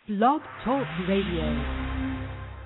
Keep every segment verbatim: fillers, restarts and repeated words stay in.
Blog Talk Radio.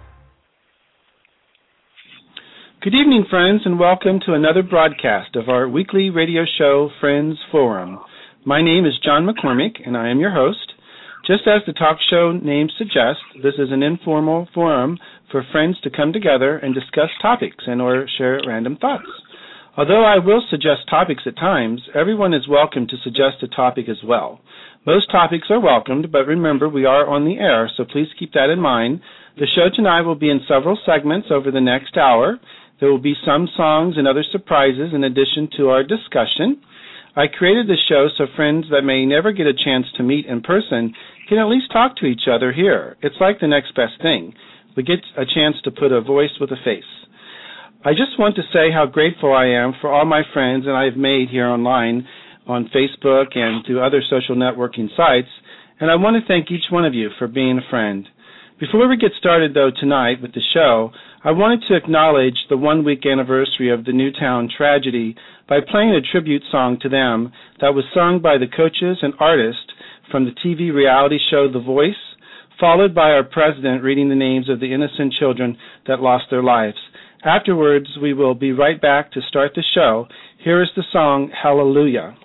Good evening, friends, and welcome to another broadcast of our weekly radio show, Friends Forum. My name is John McCormick, and I am your host. Just as the talk show name suggests, this is an informal forum for friends to come together and discuss topics and or share random thoughts. Although I will suggest topics at times, everyone is welcome to suggest a topic as well. Most topics are welcomed, but remember, we are on the air, so please keep that in mind. The show tonight will be in several segments over the next hour. There will be some songs and other surprises in addition to our discussion. I created this show so friends that may never get a chance to meet in person can at least talk to each other here. It's like the next best thing. We get a chance to put a voice with a face. I just want to say how grateful I am for all my friends that I've made here online on Facebook and through other social networking sites, and I want to thank each one of you for being a friend. Before we get started, though, tonight with the show, I wanted to acknowledge the one-week anniversary of the Newtown tragedy by playing a tribute song to them that was sung by the coaches and artists from the T V reality show The Voice, followed by our president reading the names of the innocent children that lost their lives. Afterwards, we will be right back to start the show. Here is the song, Hallelujah.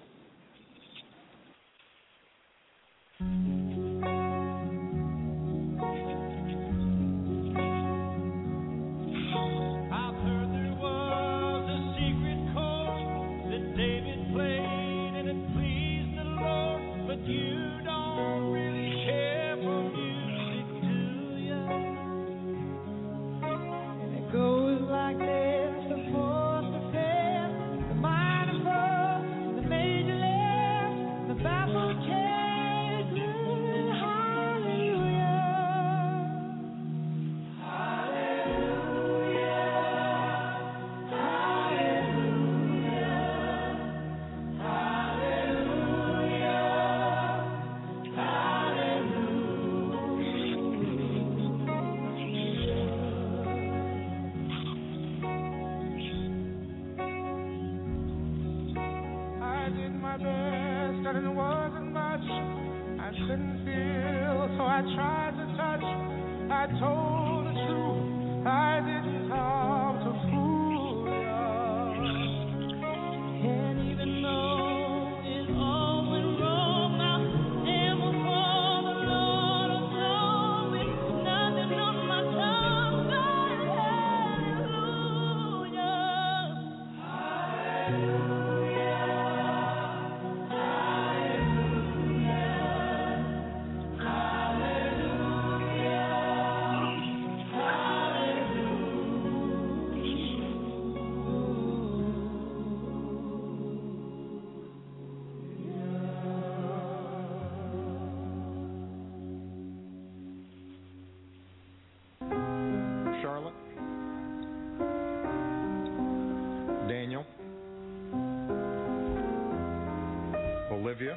Olivia,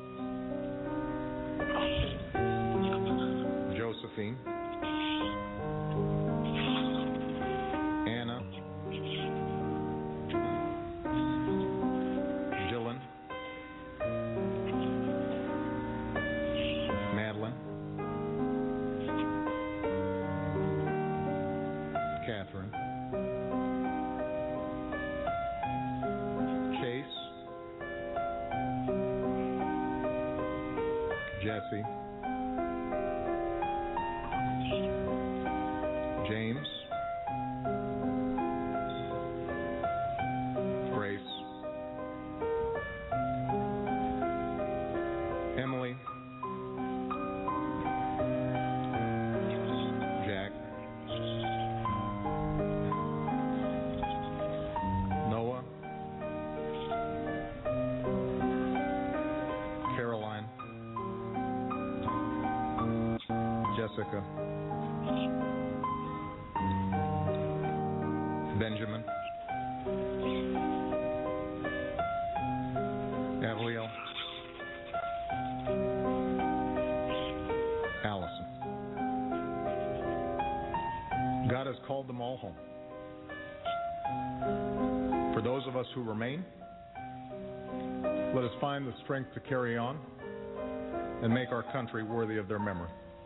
Josephine, Anna, Dylan, Madeline, Catherine, Jesse, James, Grace, Emily, Jack, Noah, Caroline, Jessica, Benjamin, Gabrielle, Allison. God has called them all home. For those of us who remain, let us find the strength to carry on and make our country worthy of their memory.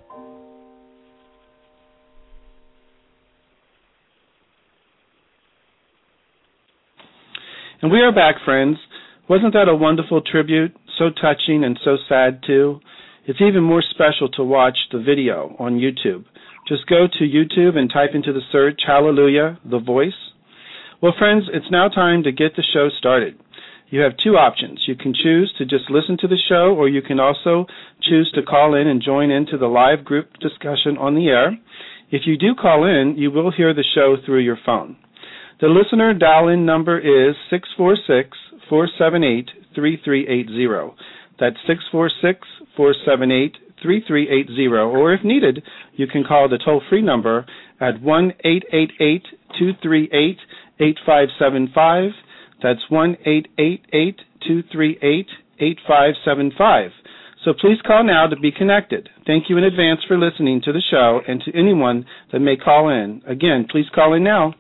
And we are back, friends. Wasn't that a wonderful tribute? So touching and so sad, too. It's even more special to watch the video on YouTube. Just go to YouTube and type into the search, Hallelujah, The Voice. Well, friends, it's now time to get the show started. You have two options. You can choose to just listen to the show, or you can also choose to call in and join into the live group discussion on the air. If you do call in, you will hear the show through your phone. The listener dial-in number is six four six, four seven eight, three three eight zero. That's six four six, four seven eight, three three eight zero. Or if needed, you can call the toll-free number at one eight eight eight, two three eight, eight five seven five. That's one eight eight eight, two three eight, eight five seven five. So please call now to be connected. Thank you in advance for listening to the show and to anyone that may call in. Again, please call in now.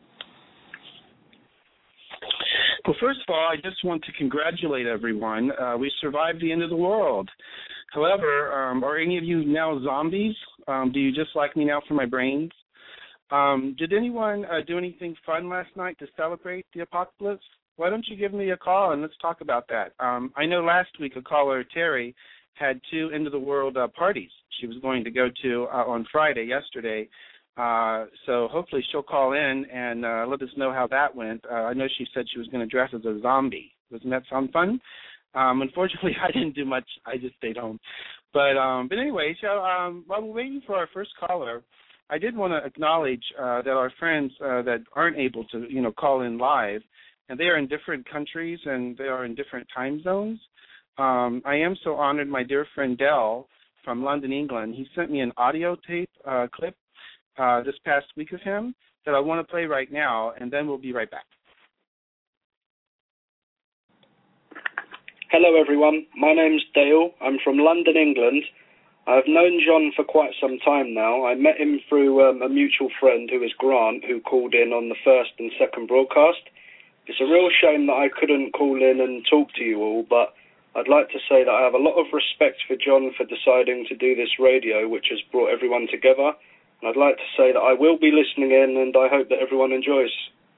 Well, first of all, I just want to congratulate everyone. Uh, we survived the end of the world. However, um, are any of you now zombies? Um, do you just like me now for my brains? Um, did anyone uh, do anything fun last night to celebrate the apocalypse? Why don't you give me a call and let's talk about that? Um, I know last week a caller, Terry, had two end-of-the-world uh, parties she was going to go to uh, on Friday, yesterday. Uh, so hopefully she'll call in and uh, let us know how that went. Uh, I know she said she was going to dress as a zombie. Doesn't that sound fun? Um, unfortunately, I didn't do much. I just stayed home. But um, but anyway, so um, while we're waiting for our first caller, I did want to acknowledge uh, that our friends uh, that aren't able to, you know, call in live, and they are in different countries and they are in different time zones. Um, I am so honored. My dear friend Dell from London, England, he sent me an audio tape uh, clip uh, this past week of him that I want to play right now, and then we'll be right back. Hello, everyone. My name's Dale. I'm from London, England. I've known John for quite some time now. I met him through um, a mutual friend who is Grant, who called in on the first and second broadcast. It's a real shame that I couldn't call in and talk to you all, but I'd like to say that I have a lot of respect for John for deciding to do this radio, which has brought everyone together. And I'd like to say that I will be listening in, and I hope that everyone enjoys.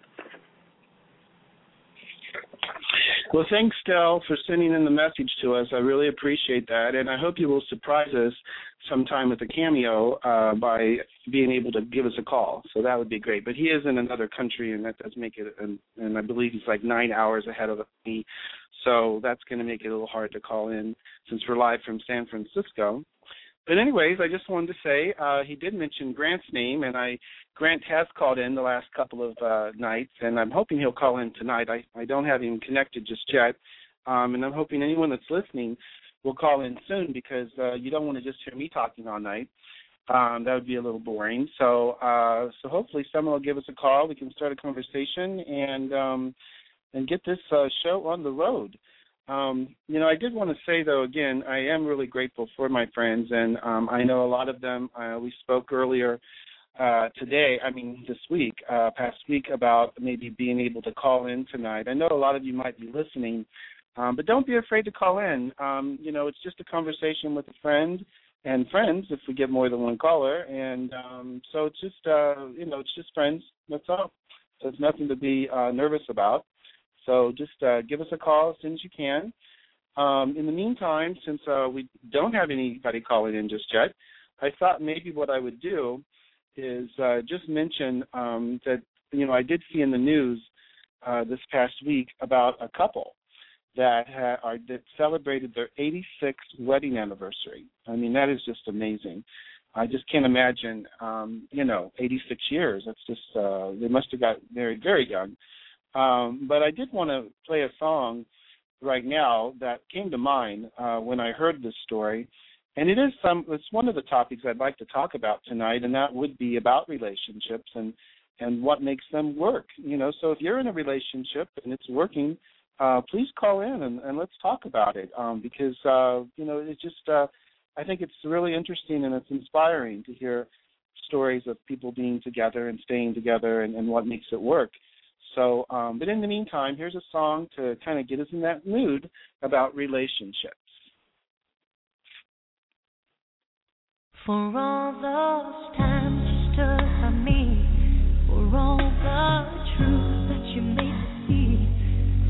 Well, thanks, Del, for sending in the message to us. I really appreciate that, and I hope you will surprise us sometime with a cameo uh, by being able to give us a call. So that would be great. But he is in another country, and that does make it, and, and I believe he's like nine hours ahead of me. So that's going to make it a little hard to call in since we're live from San Francisco. But anyways, I just wanted to say uh, he did mention Grant's name, and I Grant has called in the last couple of uh, nights, and I'm hoping he'll call in tonight. I, I don't have him connected just yet, um, and I'm hoping anyone that's listening will call in soon because uh, you don't want to just hear me talking all night. Um, that would be a little boring. So uh, so hopefully someone will give us a call. We can start a conversation and um, and get this uh, show on the road. Um, you know, I did want to say, though, again, I am really grateful for my friends, and um, I know a lot of them. Uh, we spoke earlier uh, today, I mean this week, uh, past week, about maybe being able to call in tonight. I know a lot of you might be listening, um, but don't be afraid to call in. Um, you know, it's just a conversation with a friend and friends if we get more than one caller, and um, so it's just, uh, you know, it's just friends. That's all. So it's nothing to be uh, nervous about. So just uh, give us a call as soon as you can. Um, in the meantime, since uh, we don't have anybody calling in just yet, I thought maybe what I would do is uh, just mention um, that, you know, I did see in the news uh, this past week about a couple that, ha- are, that celebrated their eighty-sixth wedding anniversary. I mean, that is just amazing. I just can't imagine, um, you know, eighty-six years. That's just, uh, they must have got married very young. Um, but I did want to play a song right now that came to mind uh, when I heard this story, and it is some. It's one of the topics I'd like to talk about tonight, and that would be about relationships and and what makes them work. You know, so if you're in a relationship and it's working, uh, please call in and, and let's talk about it um, because uh, you know it's just. Uh, I think it's really interesting and it's inspiring to hear stories of people being together and staying together and, and what makes it work. So, um, but in the meantime, here's a song to kind of get us in that mood about relationships. For all those times you stood by me, for all the truth that you made me see,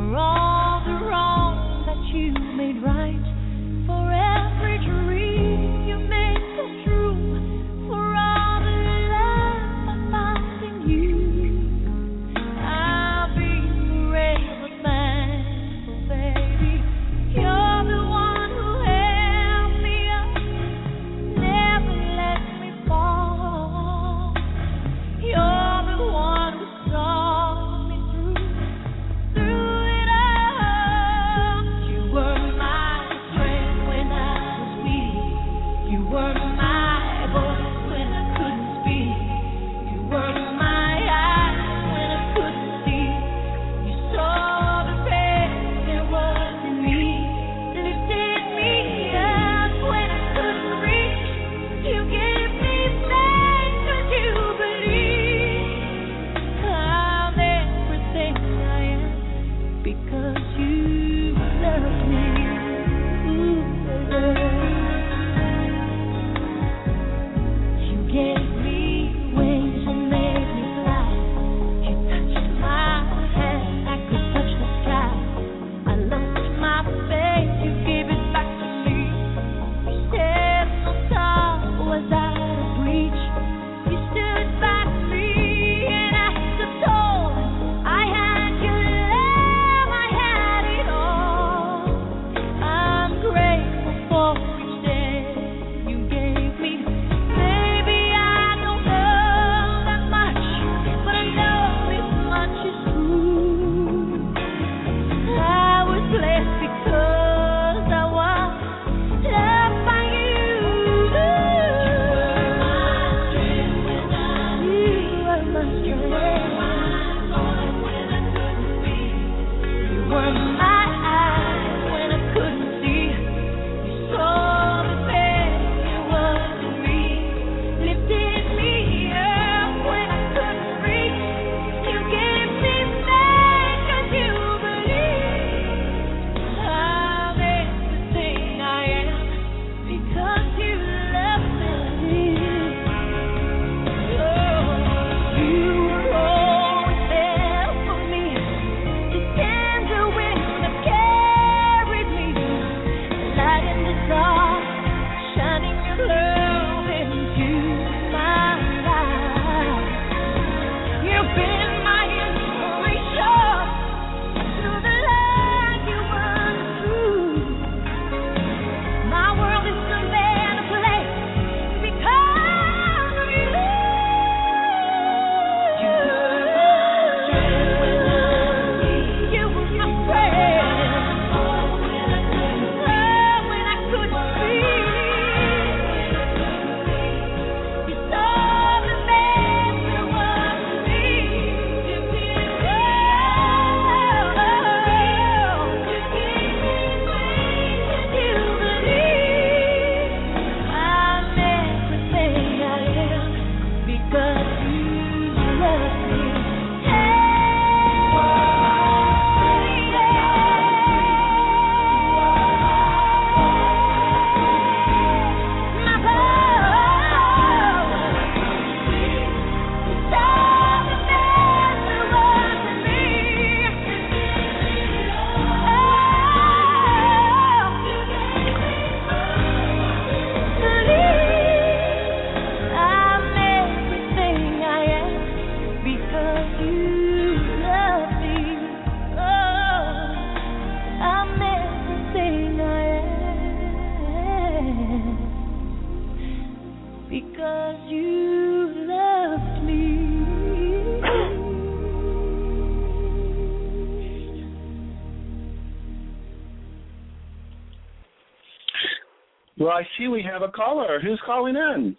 Well, I see we have a caller. Who's calling in?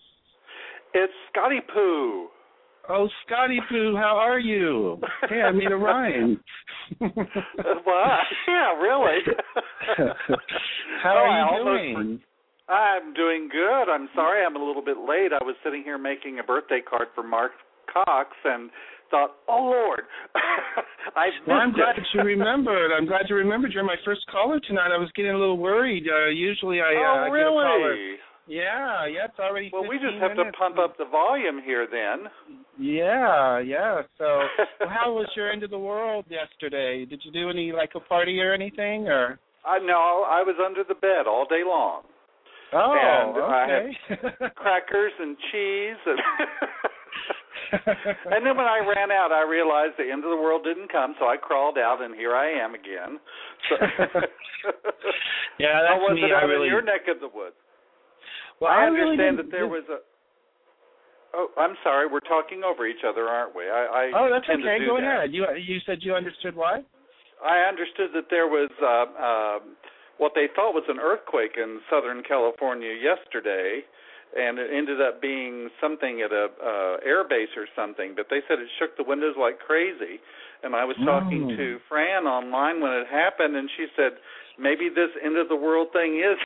It's Scotty Poo. Oh, Scotty Poo, how are you? Hey, I made a rhyme. What? Yeah, really? How oh, are you almost, doing? I'm doing good. I'm sorry I'm a little bit late. I was sitting here making a birthday card for Mark Cox and thought, oh, Lord, I've missed well, I'm glad it. you remembered. I'm glad you remembered. You're my first caller tonight. I was getting a little worried. Uh, usually I, uh, oh, I really? get a caller. Yeah, yeah, it's already Well, we just fifteen have minutes. to pump up the volume here then. Yeah, yeah. So, well, how was your end of the world yesterday? Did you do any like a party or anything, or? I no, I was under the bed all day long. Oh, and okay. I had crackers and cheese, and and then when I ran out, I realized the end of the world didn't come, so I crawled out, and here I am again. So yeah, that's How was me. it out I really. in your neck of the woods? Well, I I really understand didn't- that there was a. Oh, I'm sorry. We're talking over each other, aren't we? I, I Oh, that's tend to okay. do Go that. ahead. You you said you understood what? I understood that there was uh, uh, what they thought was an earthquake in Southern California yesterday, and it ended up being something at a uh, air base or something. But they said it shook the windows like crazy. And I was talking Mm. to Fran online when it happened, and she said maybe this end of the world thing is.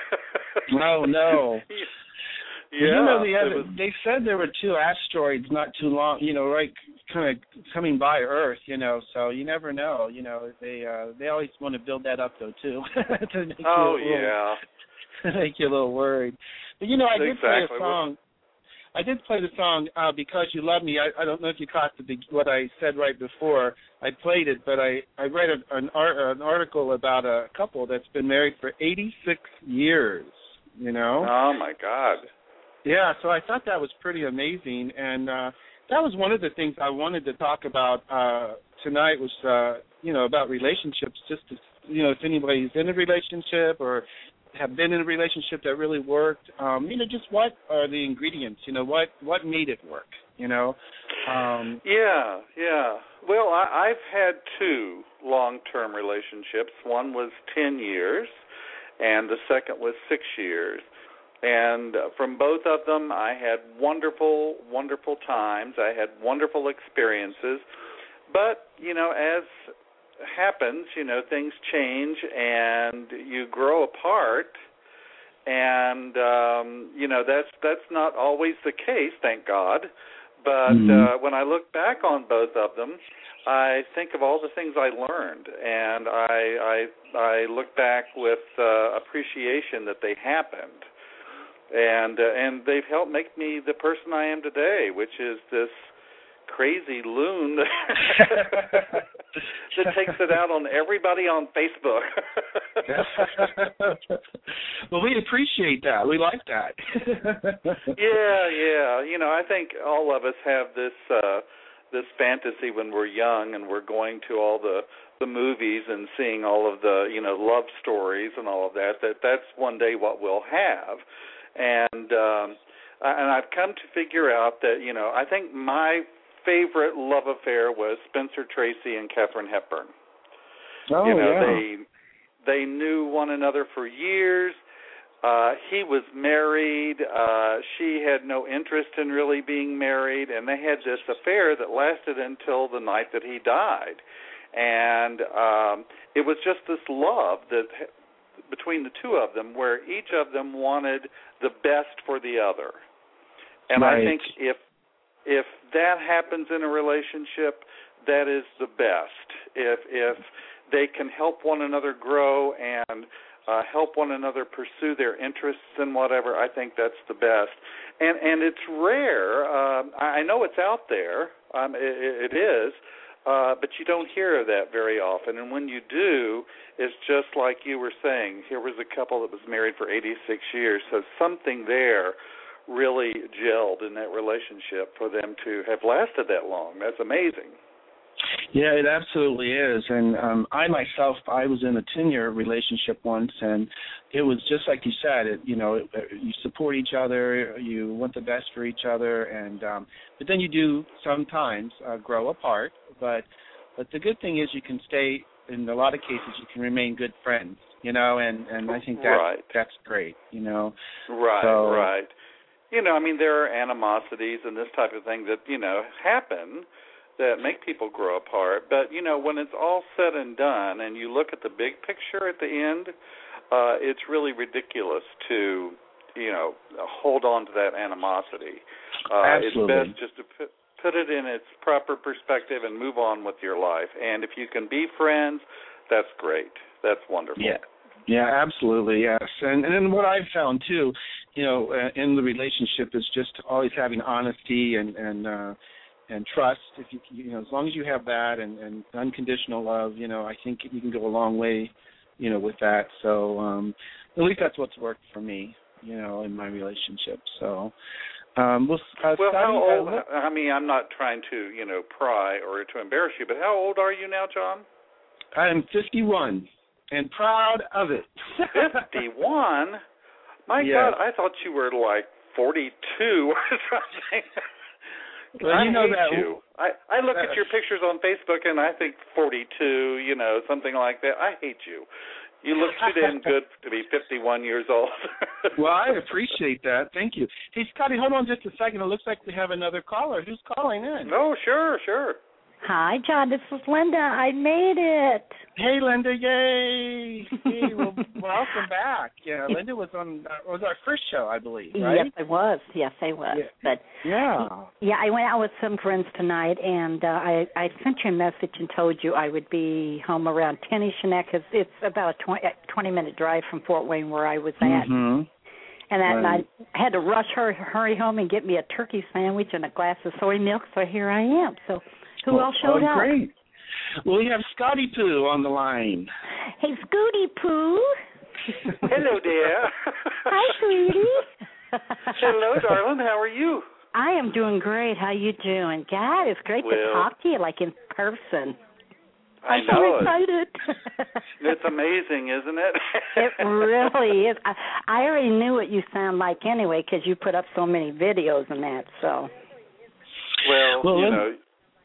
No, no. Yeah, Well, you know, the it other, was, they said there were two asteroids not too long, you know, right, kind of coming by Earth, you know. So you never know, you know. They uh, they always want to build that up though too, to make oh you a little, yeah, to make you a little worried. But you know, I did exactly. play a song. I did play the song uh, "Because You Love Me." I, I don't know if you caught the big, what I said right before I played it, but I I read a, an, art, an article about a couple that's been married for eighty-six years. You know. Oh my God. Yeah, so I thought that was pretty amazing, and uh, that was one of the things I wanted to talk about uh, tonight was, uh, you know, about relationships, just to, you know, if anybody's in a relationship or have been in a relationship that really worked, um, you know, just what are the ingredients, you know, what, what made it work, you know? Um, yeah, yeah. Well, I, I've had two long-term relationships. One was ten years, and the second was six years. And from both of them, I had wonderful, wonderful times. I had wonderful experiences. But, you know, as happens, you know, things change and you grow apart. And, um, you know, that's that's not always the case, thank God. But mm-hmm. uh, when I look back on both of them, I think of all the things I learned. And I, I, I look back with uh, appreciation that they happened. And uh, and they've helped make me the person I am today, which is this crazy loon that takes it out on everybody on Facebook. Well, we appreciate that. We like that. yeah, yeah. You know, I think all of us have this uh, this fantasy when we're young and we're going to all the the movies and seeing all of the, you know, love stories and all of that, that that's one day what we'll have. And um, and I've come to figure out that, you know, I think my favorite love affair was Spencer Tracy and Katharine Hepburn. Oh, you know, yeah. they they knew one another for years. Uh, he was married. Uh, she had no interest in really being married, and they had this affair that lasted until the night that he died. And um, it was just this love that between the two of them, where each of them wanted the best for the other. And right. I think if if that happens in a relationship, that is the best. If if they can help one another grow and uh, help one another pursue their interests in whatever, I think that's the best. And and it's rare. Uh, I know it's out there. Um, it, it is. Uh, but you don't hear of that very often. And when you do, it's just like you were saying. Here was a couple that was married for eighty-six years. So something there really gelled in that relationship for them to have lasted that long. That's amazing. Yeah, it absolutely is. And um, I myself, I was in a ten-year relationship once, and it was just like you said. It, you know, it, you support each other, you want the best for each other, and um, but then you do sometimes uh, grow apart. But but the good thing is you can stay. In a lot of cases, you can remain good friends. You know, and, and I think that's right. that's great. You know, right, so, right. You know, I mean, there are animosities and this type of thing that you know happen that make people grow apart. But, you know, when it's all said and done and you look at the big picture at the end, uh, it's really ridiculous to, you know, hold on to that animosity. Uh, Absolutely. It's best just to put, put it in its proper perspective and move on with your life. And if you can be friends, that's great. That's wonderful. Yeah. Yeah, absolutely, yes. And and then what I've found, too, you know, uh, in the relationship is just always having honesty and, and uh, and trust. If you you know, as long as you have that and, and unconditional love, you know, I think you can go a long way, you know, with that. So um, at least that's what's worked for me, you know, in my relationship. So. Um, well, uh, well, Scotty, how old? Uh, I mean, I'm not trying to, you know, pry or to embarrass you, but how old are you now, John? I'm fifty-one and proud of it. fifty-one? My yes. God, I thought you were like forty-two or something. Well, I you know hate that, you. I, I look uh, at your pictures on Facebook and I think forty-two, you know, something like that. I hate you. You look too damn good to be fifty-one years old. Well, I appreciate that. Thank you. Hey, Scotty, hold on just a second. It looks like we have another caller. Who's calling in? Oh, sure, sure. Hi, John. This is Linda. I made it. Hey, Linda. Yay. Hey, well, welcome back. Yeah, Linda was on uh, was our first show, I believe, right? Yes, I was. Yes, I was. Yeah. But yeah. Yeah, I went out with some friends tonight, and uh, I, I sent you a message and told you I would be home around ten-ish, and that because it's about a twenty-minute drive from Fort Wayne where I was at. Mm-hmm. And that right. night, I had to rush her, hurry home and get me a turkey sandwich and a glass of soy milk, so here I am. So who well, else showed oh, up? Great. Well, we have Scotty Poo on the line. Hey, Scooty Poo. Hello, dear. Hi, sweetie. Hello, darling. How are you? I am doing great. How you doing? God, it's great well, to talk to you, like in person. I I'm know so excited. It's amazing, isn't it? It really is. I, I already knew what you sound like anyway because you put up so many videos and that, so. Well, well you know,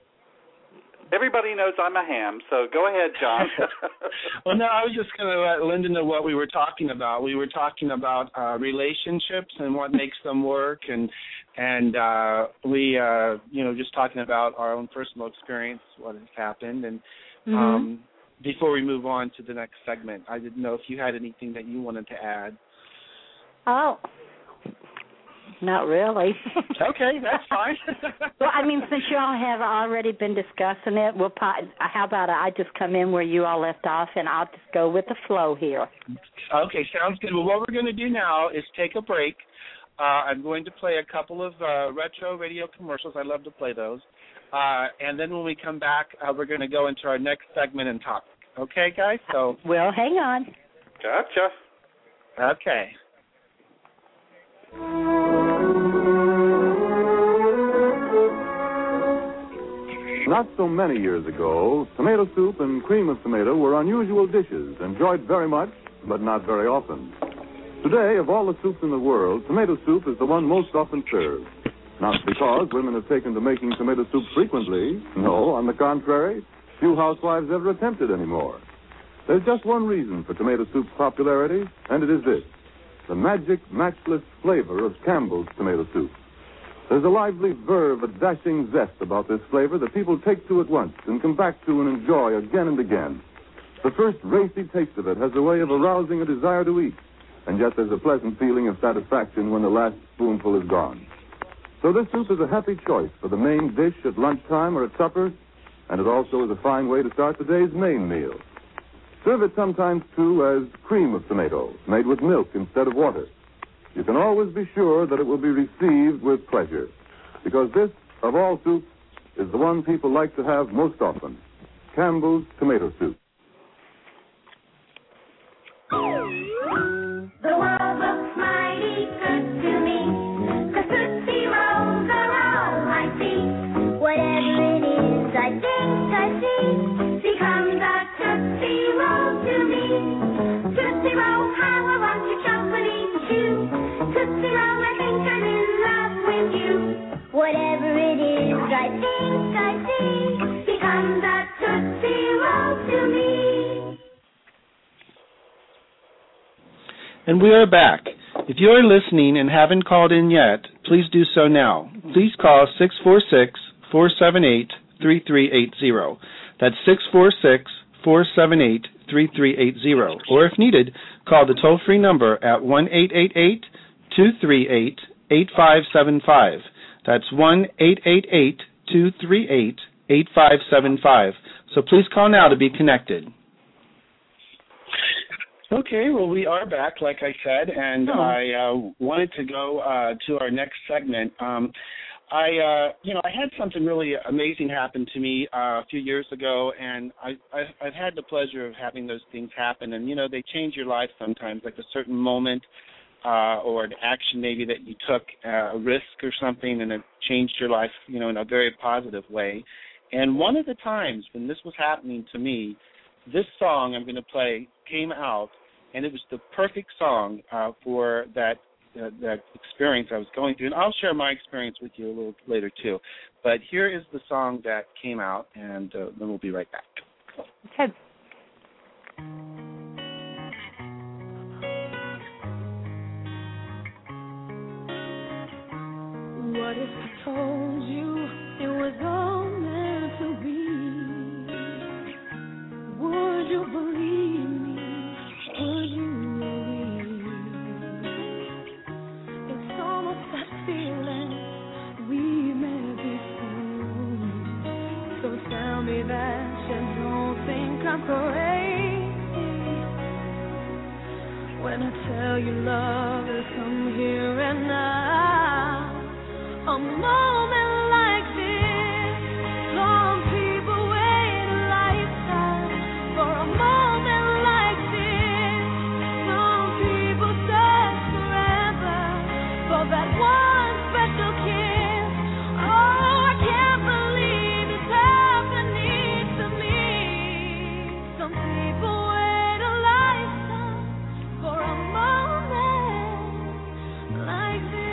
everybody knows I'm a ham, so go ahead, John. Well, no, I was just going to let Linda know what we were talking about. We were talking about uh, relationships and what makes them work, and and uh, we, uh, you know, just talking about our own personal experience, what has happened, and mm-hmm. um, before we move on to the next segment, I didn't know if you had anything that you wanted to add. Oh. Not really. Okay, that's fine. Well, I mean, since you all have already been discussing it, we'll po- how about I just come in where you all left off, and I'll just go with the flow here. Okay, sounds good. Well, what we're going to do now is take a break. Uh, I'm going to play a couple of uh, retro radio commercials. I love to play those. Uh, and then when we come back, uh, we're going to go into our next segment and topic. Okay, guys? So. Well, hang on. Gotcha. Okay. Not so many years ago, tomato soup and cream of tomato were unusual dishes, enjoyed very much, but not very often. Today, of all the soups in the world, tomato soup is the one most often served. Not because women have taken to making tomato soup frequently. No, on the contrary, few housewives ever attempt it anymore. There's just one reason for tomato soup's popularity, and it is this: the magic, matchless flavor of Campbell's tomato soup. There's a lively verve, a dashing zest about this flavor that people take to at once and come back to and enjoy again and again. The first racy taste of it has a way of arousing a desire to eat, and yet there's a pleasant feeling of satisfaction when the last spoonful is gone. So this soup is a happy choice for the main dish at lunchtime or at supper, and it also is a fine way to start the day's main meal. Serve it sometimes, too, as cream of tomato, made with milk instead of water. You can always be sure that it will be received with pleasure, because this, of all soups, is the one people like to have most often: Campbell's tomato soup. The world looks mighty good to me. The Tootsie Rolls are all I see. Whatever it is I think I see becomes a Tootsie Roll to me. Tootsie Roll, how I want your chocolate chew. Tootsie Roll, I think I'm in love with you. Whatever it is I think I see becomes a Tootsie Roll to me. And we are back. If you are listening and haven't called in yet, please do so now. Please call six four six, four seven eight, three three eight zero. That's six four six, four seven eight, three three eight zero. Or if needed, call the toll-free number at one eight eight eight, two three eight, eight five seven five. That's one eight eight eight, two three eight, eight five seven five. So please call now to be connected. Okay, well, we are back, like I said, and oh. I uh, wanted to go uh, to our next segment. Um, I, uh, you know, I had something really amazing happen to me uh, a few years ago, and I, I, I've had the pleasure of having those things happen. And, you know, they change your life sometimes, like a certain moment uh, or an action maybe that you took, uh, a risk or something, and it changed your life, you know, in a very positive way. And one of the times when this was happening to me, this song I'm going to play came out, and it was the perfect song uh, for that uh, that experience I was going through. And I'll share my experience with you a little later, too. But here is the song that came out, and uh, then we'll be right back. Okay. What if I told you it was all meant to be? Would you believe me? Would you believe? It's almost that feeling we met before. So tell me that you don't think I'm crazy when I tell you love has come here and now. A moment like this, some people wait a lifetime for a moment like this. Some people search forever for that one special kiss. Oh, I can't believe it's happening to me. Some people wait a lifetime for a moment like this.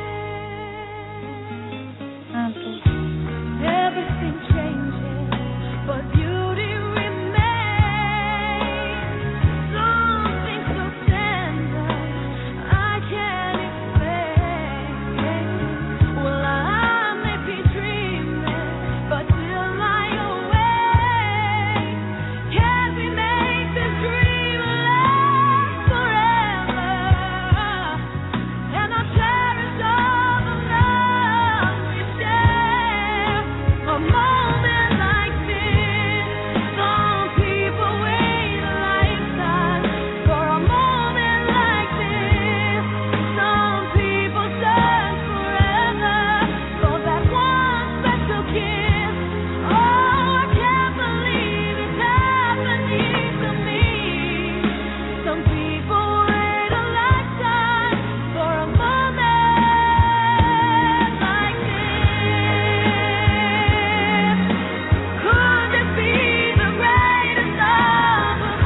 Everything changes, but beauty remains. Something so tender, I can't explain. Well, I may be dreaming, but still lie awake. Can we make this dream last forever? And I'll cherish all the love we share. A moment like this, some people wait a lifetime for a moment like this. Some people search forever for that one special kiss. Oh, I can't believe it's happening to me. Some people wait a lifetime for a moment like this. Could this be the greatest love of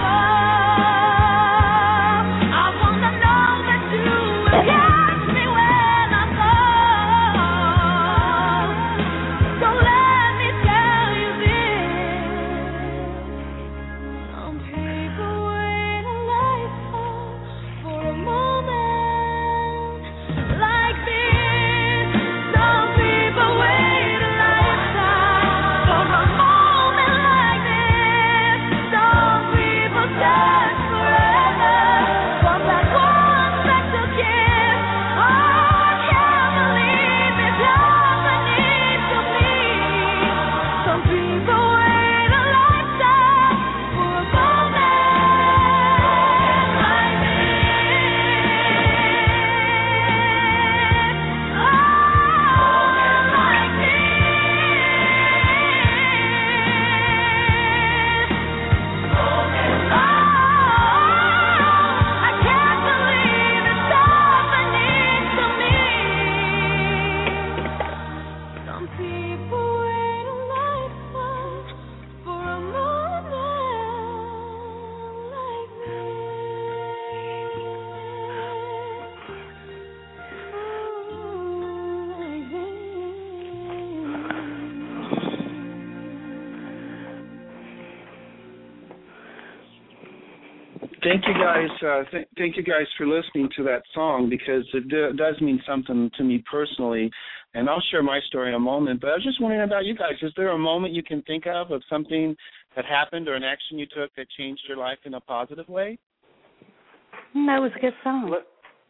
all? I wanna know that you will catch me when I fall. So let me tell you this. Some people wait a lifetime for a moment like this. Some people wait a lifetime for a moment like this. Some people search forever for that one special kiss. Oh, I can't believe it's happening to me. Some people wait a lifetime for a moment like this. Oh, like this. Oh, I can't believe it's happening to me. Some people wait a lifetime for a moment like Thank you guys. Uh, th- thank you guys for listening to that song, because it do- does mean something to me personally. And I'll share my story in a moment. But I was just wondering about you guys. Is there a moment you can think of of something that happened or an action you took that changed your life in a positive way? That was a good song. Let-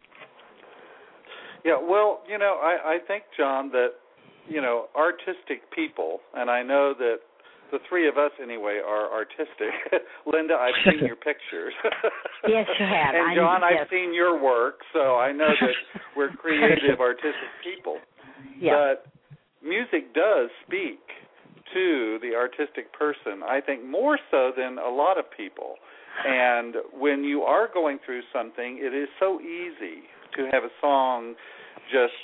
Yeah, well, you know, I, I think, John, that, you know, artistic people, and I know that the three of us, anyway, are artistic. Linda, I've seen your pictures. Yes, you have. And, I- John, yes. I've seen your work, so I know that we're creative, artistic people. Yeah. But music does speak to the artistic person, I think more so than a lot of people. And when you are going through something, it is so easy to have a song just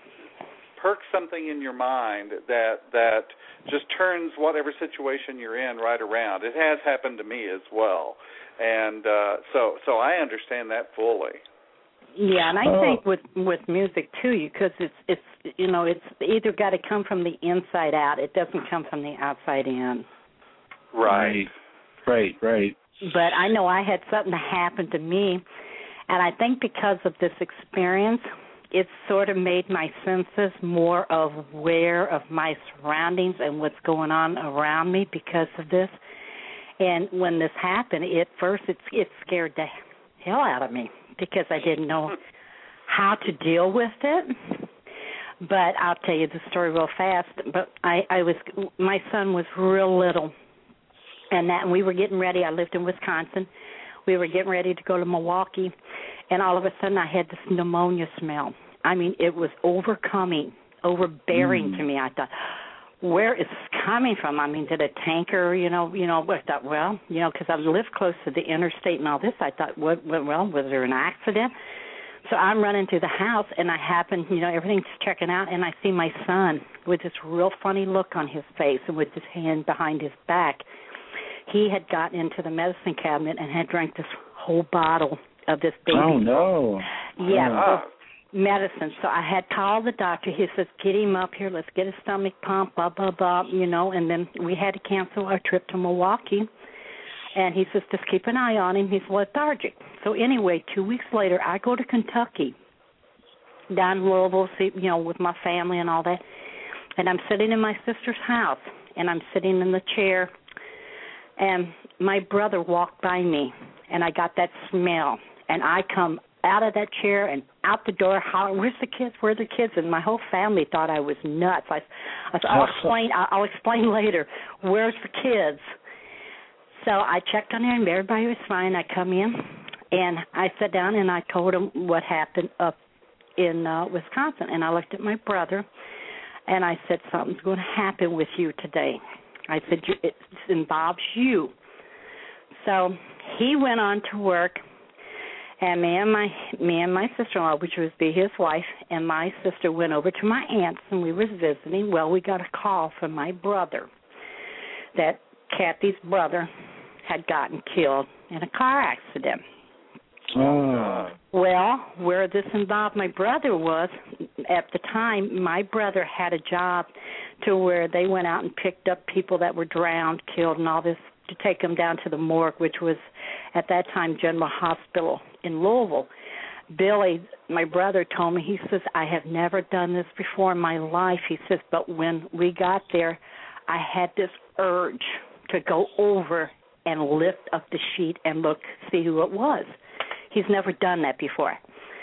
perk something in your mind that that just turns whatever situation you're in right around. It has happened to me as well. And uh, so so I understand that fully. Yeah, and I Oh. think with with music too, because it's it's you know it's either got to come from the inside out. It doesn't come from the outside in. Right, right, right. But I know I had something happen to me, and I think because of this experience, it sort of made my senses more aware of my surroundings and what's going on around me because of this. And when this happened, at first it, it scared the hell out of me because I didn't know how to deal with it. But I'll tell you the story real fast. But I, I was, my son was real little, and that and we were getting ready. I lived in Wisconsin. We were getting ready to go to Milwaukee, and all of a sudden I had this pneumonia smell. I mean, it was overcoming, overbearing Mm. to me. I thought, where is this coming from? I mean, did a tanker, you know, you know, I thought, well, you know, because I lived close to the interstate and all this, I thought, what, well, was there an accident? So I'm running through the house, and I happen, you know, everything's checking out, and I see my son with this real funny look on his face and with his hand behind his back. He had gotten into the medicine cabinet and had drank this whole bottle of this baby. Oh, no. Yeah, Ah. so medicine. So I had called the doctor. He says, get him up here. Let's get his stomach pumped, blah, blah, blah, you know. And then we had to cancel our trip to Milwaukee. And he says, just keep an eye on him. He's lethargic. So anyway, two weeks later, I go to Kentucky, down in Louisville, see, you know, with my family and all that. And I'm sitting in my sister's house, and I'm sitting in the chair. And my brother walked by me, and I got that smell. And I come out of that chair and out the door hollering, where's the kids, where are the kids? And my whole family thought I was nuts. I, I said, I'll explain, I'll explain later. Where's the kids? So I checked on there, and everybody was fine. I come in, and I sat down, and I told him what happened up in uh, Wisconsin. And I looked at my brother, and I said, something's going to happen with you today. I said, it involves you. So he went on to work, and me and my me and my sister-in-law, which was be his wife, and my sister went over to my aunt's, and we was visiting. Well, we got a call from my brother that Kathy's brother had gotten killed in a car accident. Oh. Well, where this involved my brother was, at the time, my brother had a job to where they went out and picked up people that were drowned, killed, and all this to take them down to the morgue, which was at that time General Hospital in Louisville. Billy, my brother, told me, he says, I have never done this before in my life. He says, but when we got there, I had this urge to go over and lift up the sheet and look, see who it was. He's never done that before.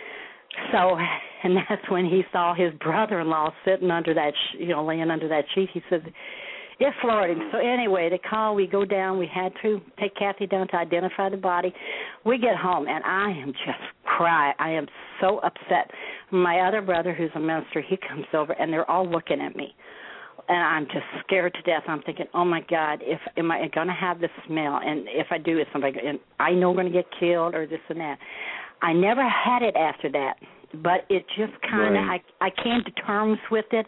So, and that's when he saw his brother-in-law sitting under that, sh- you know, laying under that sheet. He said, it floored him. So anyway, the call, we go down. We had to take Kathy down to identify the body. We get home, and I am just crying. I am so upset. My other brother, who's a minister, he comes over, and they're all looking at me. And I'm just scared to death. I'm thinking, oh, my God, if am I going to have this smell? And if I do, is somebody, and I know I'm going to get killed or this and that. I never had it after that, but it just kind of, Right. I, I came to terms with it.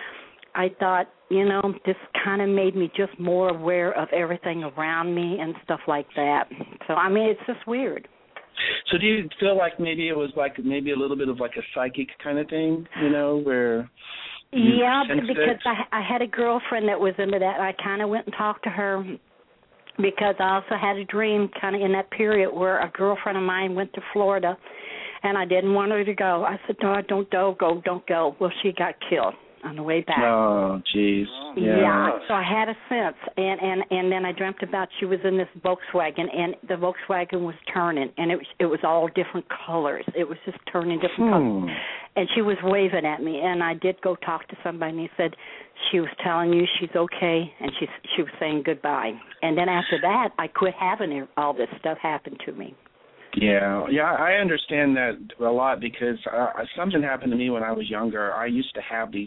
I thought, you know, this kind of made me just more aware of everything around me and stuff like that. So, I mean, it's just weird. So do you feel like maybe it was like maybe a little bit of like a psychic kind of thing, you know, where... You Yeah, sensed because it? I, I had a girlfriend that was into that. I kind of went and talked to her because I also had a dream kind of in that period where a girlfriend of mine went to Florida, and I didn't want her to go. I said, no, don't go, go, don't go. Well, she got killed on the way back. Oh, jeez. Yeah. Yeah, so I had a sense, and, and, and then I dreamt about she was in this Volkswagen, and the Volkswagen was turning, and it was, it was all different colors. It was just turning different Hmm. colors. And she was waving at me, and I did go talk to somebody, and he said she was telling you she's okay, and she, she was saying goodbye. And then after that, I quit having all this stuff happen to me. Yeah, yeah, I understand that a lot because uh, something happened to me when I was younger. I used to have these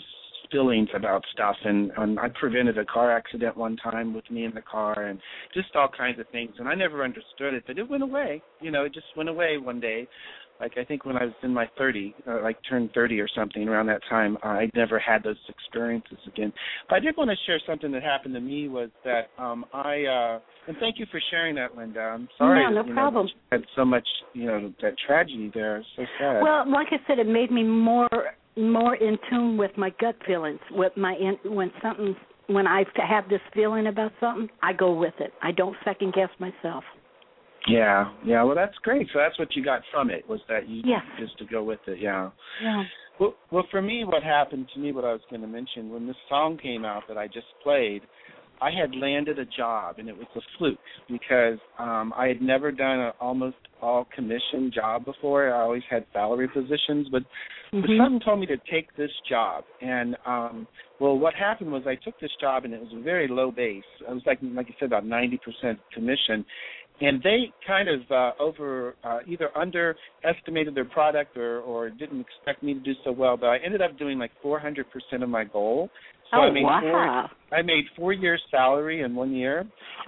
feelings about stuff, and, and I prevented a car accident one time with me in the car, and just all kinds of things. And I never understood it, but it went away. You know, it just went away one day. Like I think when I was in my thirty, uh, like turned thirty or something around that time, uh, I never had those experiences again. But I did want to share something that happened to me was that um, I, uh, and thank you for sharing that, Linda. I'm sorry No, no you problem. Know, that you had so much, you know, that tragedy there. It's so sad. Well, like I said, it made me more more in tune with my gut feelings. With my in, when something when I have this feeling about something, I go with it. I don't second guess myself. Yeah, yeah. Well, that's great. So that's what you got from it, was that you yes. just to go with it. Yeah. Yeah. Well, well, for me, what happened to me, what I was going to mention, when this song came out that I just played, I had landed a job, and it was a fluke because um, I had never done an almost all commission job before. I always had salary positions, but, mm-hmm. but something told me to take this job. And um, well, what happened was I took this job, and it was a very low base. It was like, like you said, about ninety percent commission. And they kind of uh, over uh, either underestimated their product or, or didn't expect me to do so well. But I ended up doing like four hundred percent of my goal. So oh, I made wow. four, I made four years' salary in one year.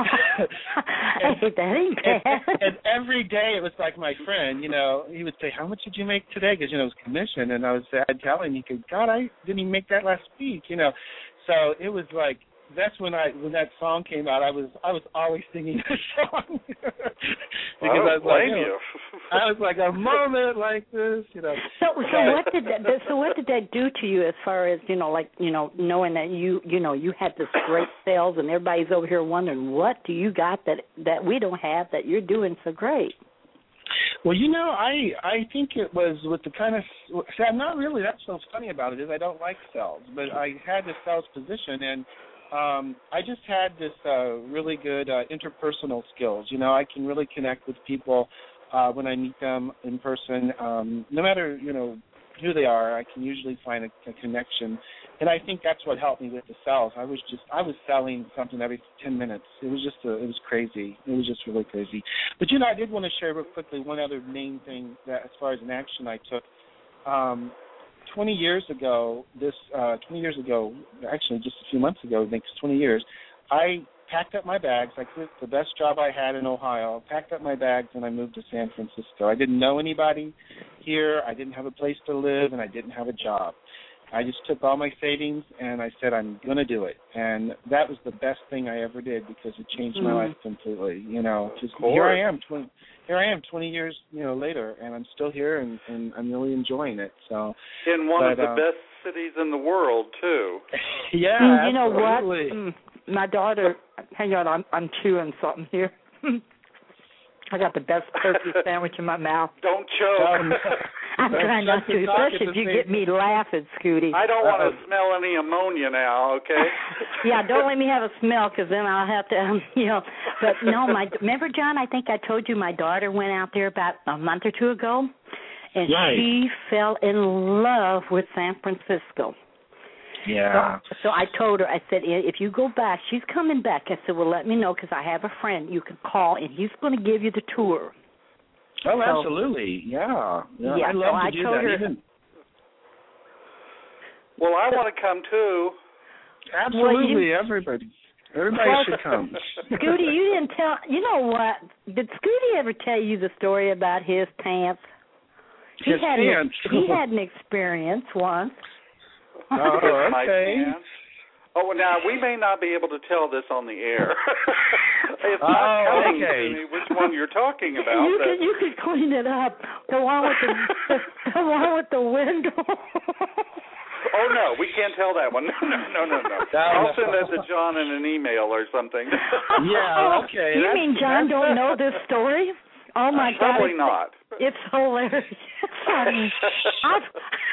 and, hey, that ain't bad. And, and every day it was like my friend, you know, he would say, how much did you make today? Because, you know, it was commission. And I would say, I'd tell him, he could, God, I didn't even make that last week, you know. So it was like, that's when I when that song came out. I was I was always singing this song because I, don't I was like, blame you know, I was like a moment like this, you know. So so what did that so what did that do to you as far as you know like you know knowing that you you know you had this great sales and everybody's over here wondering what do you got that that we don't have that you're doing so great. Well, you know, I I think it was with the kind of see, I'm not really. That's what's funny about it is I don't like sales, but I had this sales position and. Um, I just had this uh, really good uh, interpersonal skills. You know, I can really connect with people uh, when I meet them in person. Um, no matter, you know, who they are, I can usually find a, a connection. And I think that's what helped me with the sales. I was just, I was selling something every ten minutes. It was just, a, it was crazy. It was just really crazy. But, you know, I did want to share real quickly one other main thing that as far as an action I took. Um, twenty years ago, this, uh, twenty years ago, actually just a few months ago, I think it's twenty years, I packed up my bags. I quit the best job I had in Ohio, packed up my bags, and I moved to San Francisco. I didn't know anybody here. I didn't have a place to live, and I didn't have a job. I just took all my savings, and I said, I'm going to do it. And that was the best thing I ever did because it changed mm. my life completely. You know, just here I am, twenty, here I am twenty years, you know, later, and I'm still here, and, and I'm really enjoying it. So in one but, of the uh, best cities in the world, too. yeah, mm, you absolutely. know what? Mm, my daughter, hang on, I'm, I'm chewing something here. I got the best turkey sandwich in my mouth. Don't choke. Um, I'm trying not to, especially if you get me laughing, Scooty. I don't want to smell any ammonia now, okay? Yeah, don't let me have a smell because then I'll have to, um, you know. But, no, my remember, John, I think I told you my daughter went out there about a month or two ago, and right. she fell in love with San Francisco. Yeah. So, so I told her, I said, if you go back, she's coming back. I said, well, let me know because I have a friend you can call, and he's going to give you the tour. Oh, so, absolutely. Yeah. Yeah, yeah I love so to I do told that. Her, Even... Well, I want to come, too. Absolutely, well, you, everybody. Everybody well, should come. Scooty, you didn't tell, you know what? Did Scooty ever tell you the story about his pants? He His had pants? An, he had an experience once. Oh, My okay. pants. Oh, now, we may not be able to tell this on the air. It's not oh, telling okay. me which one you're talking about. You but... could you could clean it up. The one with the the one with the window. Oh no, we can't tell that one. No, no, no, no. no. I'll send that to John in an email or something. Yeah, okay. You that's, mean John don't know this story? Oh my uh, God! Probably not. It's hilarious. I mean, I've,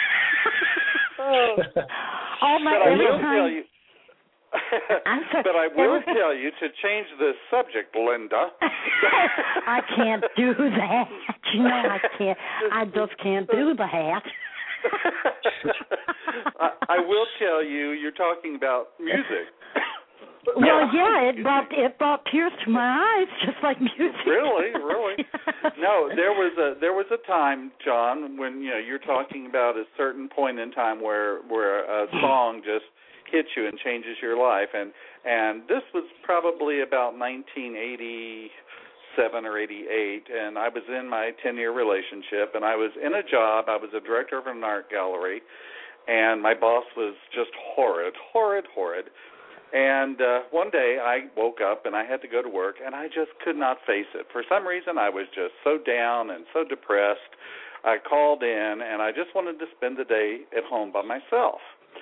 oh my! But I every will time, tell you. I'm sorry, but I will every, tell you to change the subject, Linda. I can't do that. You know, I can't. I just can't do that. I, I will tell you, you're talking about music. Well, yeah, it brought it brought tears to my eyes, just like music. Really, really. No, there was a there was a time, John, when you know you're talking about a certain point in time where where a song just hits you and changes your life, and and this was probably about nineteen eighty-seven or eighty-eight, and I was in my ten-year relationship, and I was in a job. I was a director of an art gallery, and my boss was just horrid, horrid, horrid. And uh, one day I woke up and I had to go to work, and I just could not face it. For some reason, I was just so down and so depressed. I called in, and I just wanted to spend the day at home by myself.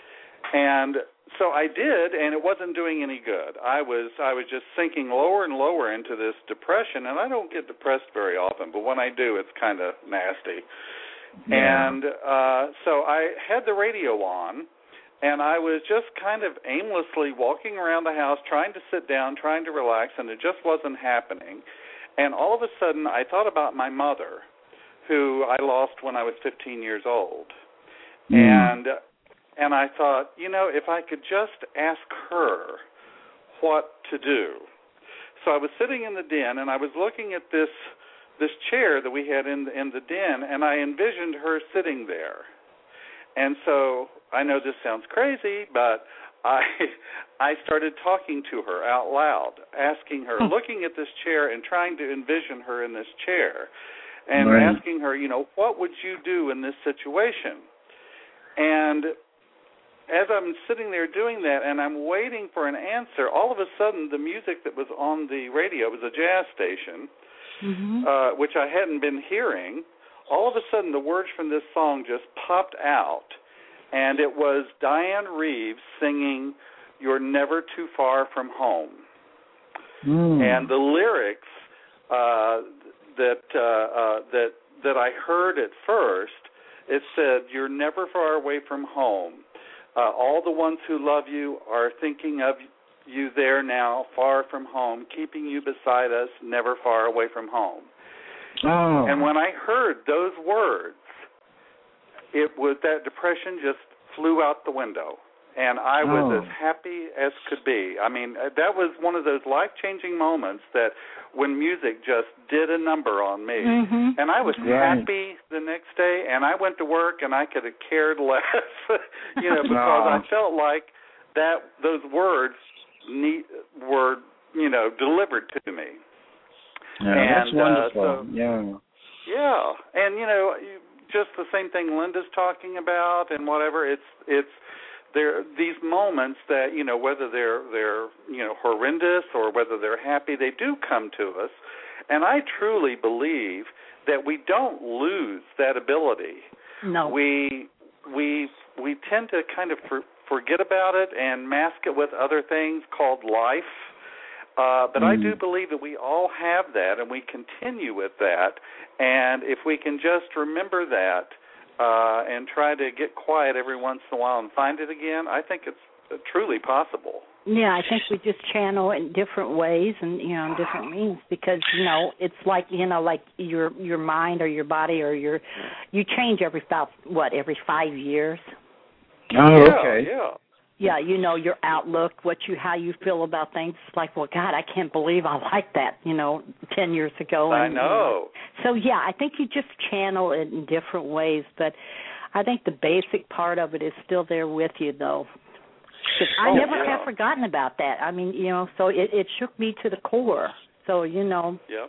And so I did, and it wasn't doing any good. I was I was just sinking lower and lower into this depression, and I don't get depressed very often, but when I do, it's kind of nasty. Yeah. And uh, so I had the radio on, and I was just kind of aimlessly walking around the house, trying to sit down, trying to relax, and it just wasn't happening. And all of a sudden, I thought about my mother, who I lost when I was fifteen years old. Mm. And and I thought, you know, if I could just ask her what to do. So I was sitting in the den, and I was looking at this this chair that we had in the, in the den, and I envisioned her sitting there. And so I know this sounds crazy, but I I started talking to her out loud, asking her, looking at this chair and trying to envision her in this chair, and right. asking her, you know, what would you do in this situation? And as I'm sitting there doing that and I'm waiting for an answer, all of a sudden the music that was on the radio was a jazz station, mm-hmm. uh, which I hadn't been hearing. All of a sudden, the words from this song just popped out, and it was Diane Reeves singing "You're Never Too Far from Home." Mm. And the lyrics uh, that uh, uh, that that I heard at first, it said, "You're never far away from home. Uh, all the ones who love you are thinking of you there now, far from home, keeping you beside us, never far away from home." Oh. And when I heard those words, it was that depression just flew out the window, and I was oh. as happy as could be. I mean, that was one of those life-changing moments that when music just did a number on me. Mm-hmm. And I was right. happy the next day, and I went to work, and I could have cared less, you know, because no. I felt like that those words need, were, you know, delivered to me. Yeah, and, that's wonderful. Uh, so, yeah. Yeah, and you know, just the same thing Linda's talking about, and whatever. It's it's there these moments that you know whether they're they're you know horrendous or whether they're happy, they do come to us, and I truly believe that we don't lose that ability. No, we we we tend to kind of for, forget about it and mask it with other things called life. Uh, but mm. I do believe that we all have that, and we continue with that. And if we can just remember that uh, and try to get quiet every once in a while and find it again, I think it's uh, truly possible. Yeah, I think we just channel in different ways and, you know, in different means because, you know, it's like, you know, like your your mind or your body or your, you change every, about, what, every five years? Oh, yeah, okay. Yeah. Yeah, you know, your outlook, what you, how you feel about things. It's like, well, God, I can't believe I liked that, you know, ten years ago. And, I know. You know. So, yeah, I think you just channel it in different ways. But I think the basic part of it is still there with you, though. I oh, never yeah. have forgotten about that. I mean, you know, so it, it shook me to the core. So, you know. Yeah.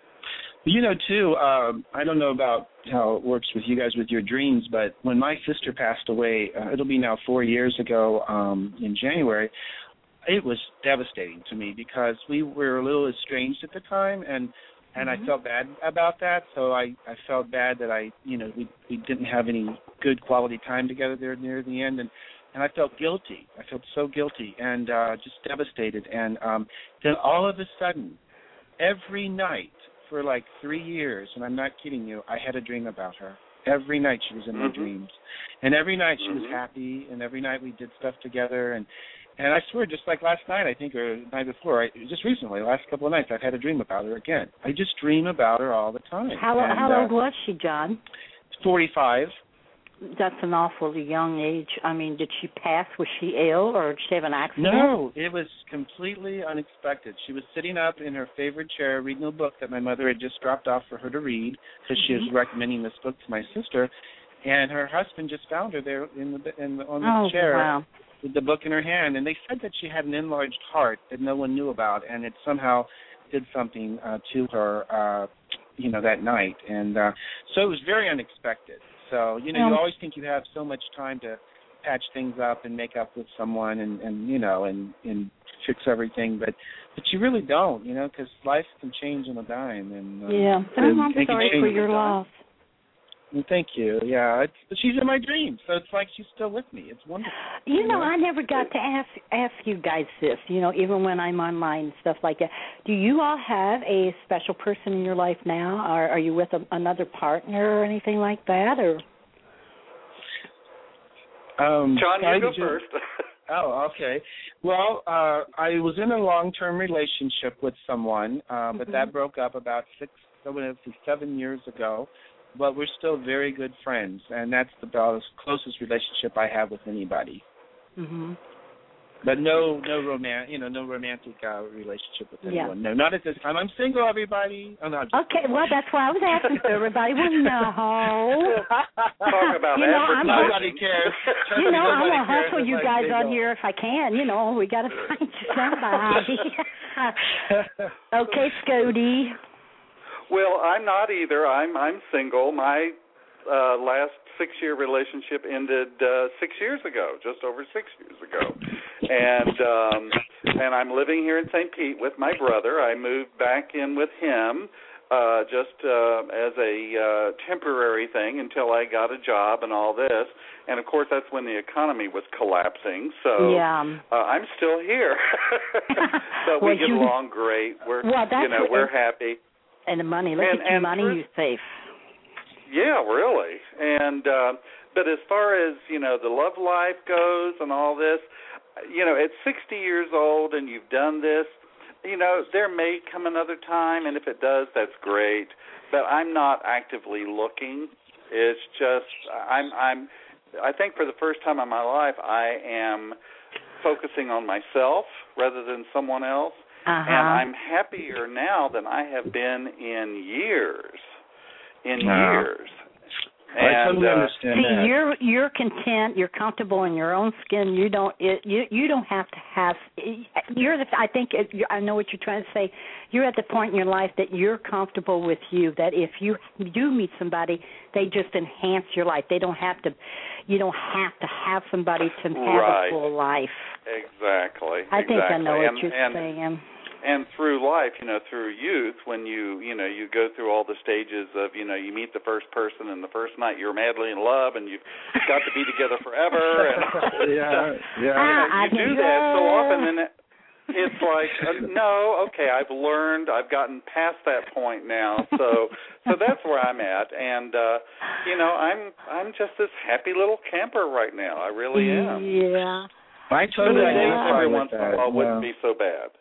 You know, too, um, I don't know about how it works with you guys with your dreams, but when my sister passed away, uh, it'll be now four years ago um, in January, it was devastating to me because we were a little estranged at the time, and and mm-hmm. I felt bad about that. So I, I felt bad that I, you know, we we didn't have any good quality time together there near the end, and and I felt guilty. I felt so guilty and uh, just devastated. And um, then all of a sudden, every night, for like three years, and I'm not kidding you, I had a dream about her. Every night she was in mm-hmm. my dreams. And every night she mm-hmm. was happy, and every night we did stuff together. And, and I swear, just like last night, I think, or the night before, I, just recently, the last couple of nights, I've had a dream about her again. I just dream about her all the time. How, and, how uh, old was she, John? forty-five. that's an awfully young age. I mean, did she pass? Was she ill, or did she have an accident? No, it was completely unexpected. She was sitting up in her favorite chair reading a book that my mother had just dropped off for her to read because mm-hmm. she was recommending this book to my sister, and her husband just found her there in the, in the on the oh, chair wow. with the book in her hand, and they said that she had an enlarged heart that no one knew about, and it somehow did something uh, to her, uh, you know, that night, and uh, so it was very unexpected. So, you know, um, you always think you have so much time to patch things up and make up with someone and, and you know, and, and fix everything, but but you really don't, you know, because life can change on a dime. And uh, yeah, and I'm sorry for your loss. Well, thank you. Yeah, it's, but she's in my dreams, so it's like she's still with me. It's wonderful. You know, I never got to ask ask you guys this. You know, even when I'm online and stuff like that. Do you all have a special person in your life now, or are you with a, another partner or anything like that, or? Um, John, you go first. Oh, okay. Well, uh, I was in a long-term relationship with someone, uh, but mm-hmm. that broke up about six, seven years ago. But we're still very good friends, and that's the closest relationship I have with anybody. Mm-hmm. But no, no romantic, you know, no romantic uh, relationship with anyone. Yeah. No, not at this time. I'm single, everybody. Oh, no, okay, well, that's why I was asking for everybody. Well, no. Talk about you know, I'm nobody cares. You know, I'm gonna hustle you guys on here if I can. You know, we got to find you somebody. Okay, Scody. Well, I'm not either. I'm I'm single. My uh, last six-year relationship ended uh, six years ago, just over six years ago, and um, and I'm living here in Saint Pete with my brother. I moved back in with him uh, just uh, as a uh, temporary thing until I got a job and all this. And of course, that's when the economy was collapsing. So yeah. uh, I'm still here. So we well, get you, along great. We're well, that's you know what, we're happy. And the money, look and, at your money for, you save. Yeah, really. And uh, but as far as you know, the love life goes and all this, you know, at sixty years old and you've done this, you know, there may come another time, and if it does, that's great. But I'm not actively looking. It's just I'm I'm. I think for the first time in my life, I am focusing on myself rather than someone else. Uh-huh. And I'm happier now than I have been in years. In wow. years. I and, totally uh, understand see, that. you're you're content. You're comfortable in your own skin. You don't it, you you don't have to have. You're the. I think it, I know what you're trying to say. You're at the point in your life that you're comfortable with you. That if you do meet somebody, they just enhance your life. They don't have to. You don't have to have somebody to have right. a full life. Exactly. I think exactly. I know what and, you're and, saying. And through life, you know, through youth, when you, you know, you go through all the stages of, you know, you meet the first person, and the first night you're madly in love, and you've got to be together forever, and yeah, yeah. Ah, you, know, you do that so often, and it's like, uh, no, okay, I've learned, I've gotten past that point now, so so that's where I'm at, and uh, you know, I'm I'm just this happy little camper right now. I really am. Yeah. I totally yeah. identify Every with once in that. a while yeah. wouldn't be so bad.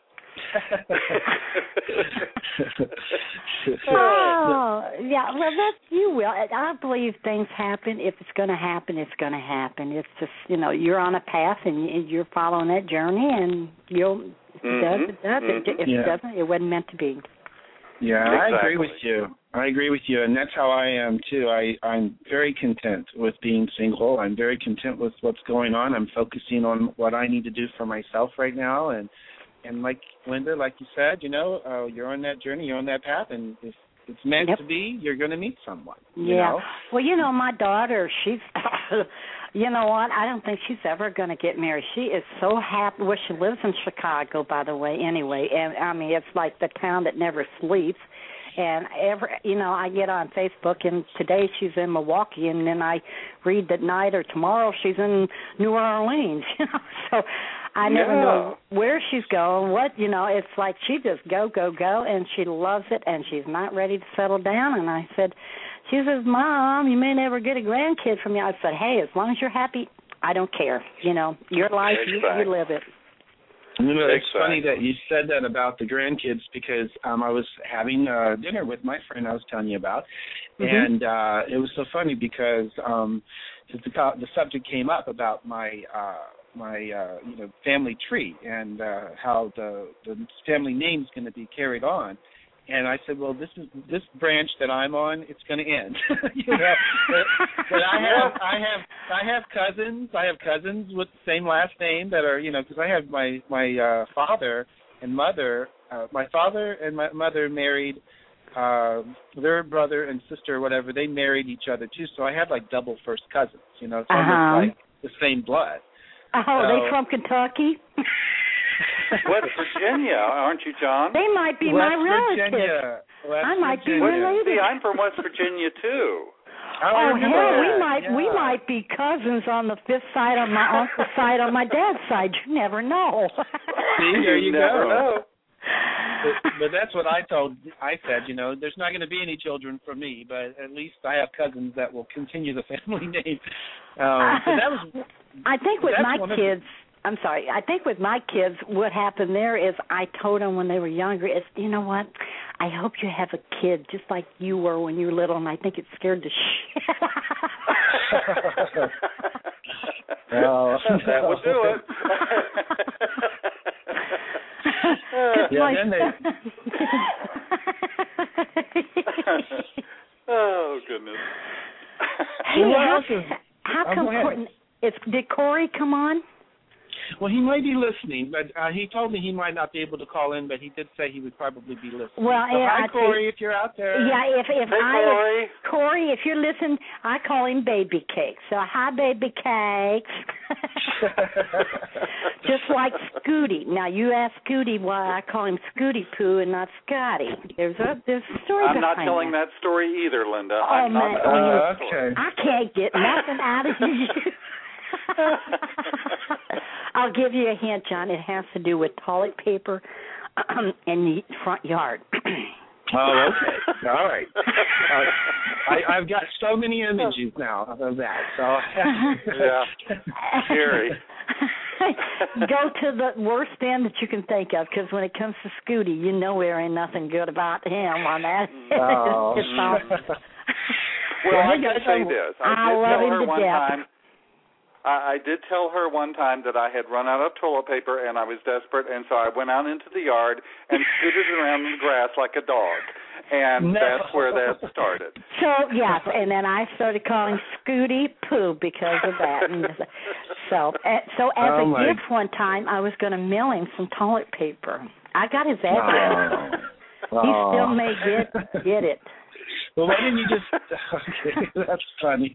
Oh, yeah, well, that you will. I believe things happen. If it's going to happen, it's going to happen. It's just, you know, you're on a path and you're following that journey, and you'll, if it does, it does. Mm-hmm. If yeah. it doesn't, it wasn't meant to be. Yeah, exactly. I agree with you. I agree with you, and that's how I am, too. I, I'm very content with being single. I'm very content with what's going on. I'm focusing on what I need to do for myself right now, and And like Linda, like you said, you know, uh, you're on that journey, you're on that path, and if it's meant yep. to be, you're going to meet someone. Yeah. You know? Well, you know, my daughter, she's, you know what, I don't think she's ever going to get married. She is so happy. Well, she lives in Chicago, by the way, anyway. And, I mean, it's like the town that never sleeps. And, every, you know, I get on Facebook, and today she's in Milwaukee, and then I read that night or tomorrow she's in New Orleans, you know. So I never yeah. know where she's going, what, you know. It's like she just go, go, go, and she loves it, and she's not ready to settle down. And I said, she says, Mom, you may never get a grandkid from me. I said, hey, as long as you're happy, I don't care. You know, your life, exactly. you, you live it. You know, it's exactly. funny that you said that about the grandkids because um, I was having uh, dinner with my friend I was telling you about, Mm-hmm. And uh, it was so funny because um, the, the subject came up about my uh, my uh, you know family tree and uh, how the the family name is going to be carried on. And I said, well, this is this branch that I'm on. It's going to end. you know, but, but I have I have I have cousins. I have cousins with the same last name that are you know because I have my my uh, father and mother. Uh, my father and my mother married uh, their brother and sister or whatever. They married each other too. So I have like double first cousins. You know, it's almost uh-huh. like the same blood. Oh, so, are they from Kentucky? West Virginia, aren't you, John? They might be West my relatives. Virginia. West I might Virginia. be related. See, I'm from West Virginia too. Oh, oh hell, we that. might yeah. we might be cousins on the fifth side on my uncle's side on my dad's side. You never know. See, there you, you never go. know. But, but that's what I told. I said, you know, there's not going to be any children from me, but at least I have cousins that will continue the family name. Um, but that was. I think with my kids. The, I'm sorry. I think with my kids, what happened there is I told them when they were younger, is you know what? I hope you have a kid just like you were when you were little, and I think it scared the shit. Oh, that would do it. yeah, my... then they... oh goodness. Hey, well, how, is... how oh, come Courtney? It's, did Corey come on? Well, he might be listening, but uh, he told me he might not be able to call in, but he did say he would probably be listening. Well, so yeah, hi, I Corey, think, if you're out there. Yeah, if if hey, I Corey. If, Corey, if you're listening, I call him Baby Cake. So hi, Baby Cakes. Just like Scooty. Now you ask Scooty why I call him Scooty Poo and not Scotty. There's a there's a story I'm behind not telling that. that story either, Linda. Oh, I'm man. not telling Uh, that story. okay. I can't get nothing out of you. I'll give you a hint, John. It has to do with toilet paper and the front yard. Oh, okay. All right. Uh, I, I've got so many images now of that. So yeah, scary. Go to the worst end that you can think of, because when it comes to Scooty, you know there ain't nothing good about him on that. Oh. It's all... Well, I can say this. I, I did love tell him her to one death. time. I, I did tell her one time that I had run out of toilet paper and I was desperate, and so I went out into the yard and scooted around in the grass like a dog, and no. that's where that started. So yes, and then I started calling Scooty Poo because of that. And so, so as oh a my. gift one time, I was going to mail him some toilet paper. I got his address. Oh. He Oh. still may get get it. Well, why didn't you just... Okay, that's funny.